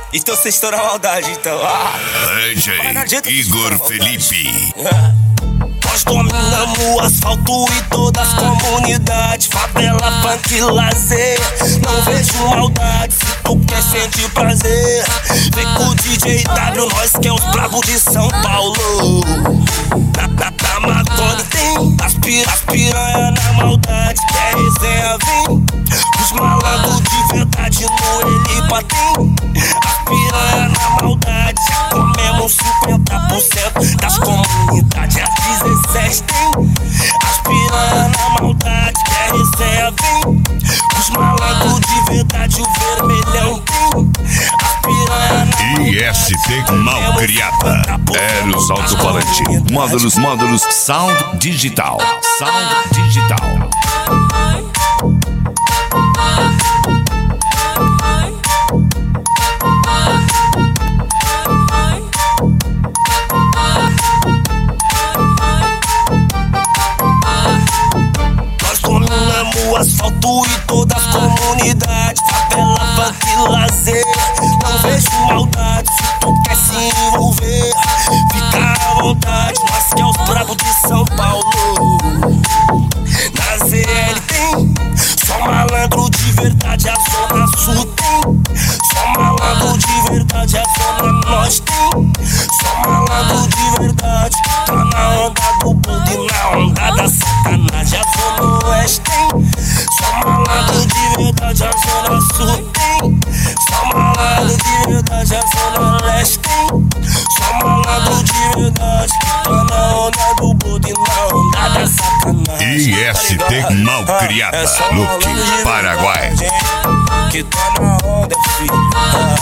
Então vocês estão na maldade, então. DJ Igor Felipe. Nós dominamos o asfalto e todas as comunidades, favela, funk, lazer. Não vejo maldade, se tu quer sentir prazer, vem com o DJ W, nós que é os brabos de São Paulo. Na Marconi tem as piranha na maldade, quer resenha, vem. Os malandros de verdade no Elipa tem. As piranha na maldade, já comemos 50% das comunidades. Às 17 tem as piranha na maldade, quer resenha, vem. Os malandros de verdade, o vermelhão tem. As piranha na IST Malcriada. Eros Alto-Falante. Módulos Sound Digital. Nós dominamos o asfalto e todas as comunidades, favela, funk, lazer. Não vejo maldade, se tu quer se envolver, fica à vontade, nós que é os brabos de São Paulo. Na ZL tem só malandro de verdade, a Zona Sul tem só malandro de verdade, a Zona Norte tem só malandro de verdade. Tá na onda do bonde, na onda da sacanagem, a Zona Oeste tem só malandro de verdade, a Zona Sul tem só malandro de verdade, a Zona Leste tem só malandro de verdade. Tá na onda do bonde, na onda da sacanagem. IST Malcriada. Luque, Paraguai. Que tá na onda, filho.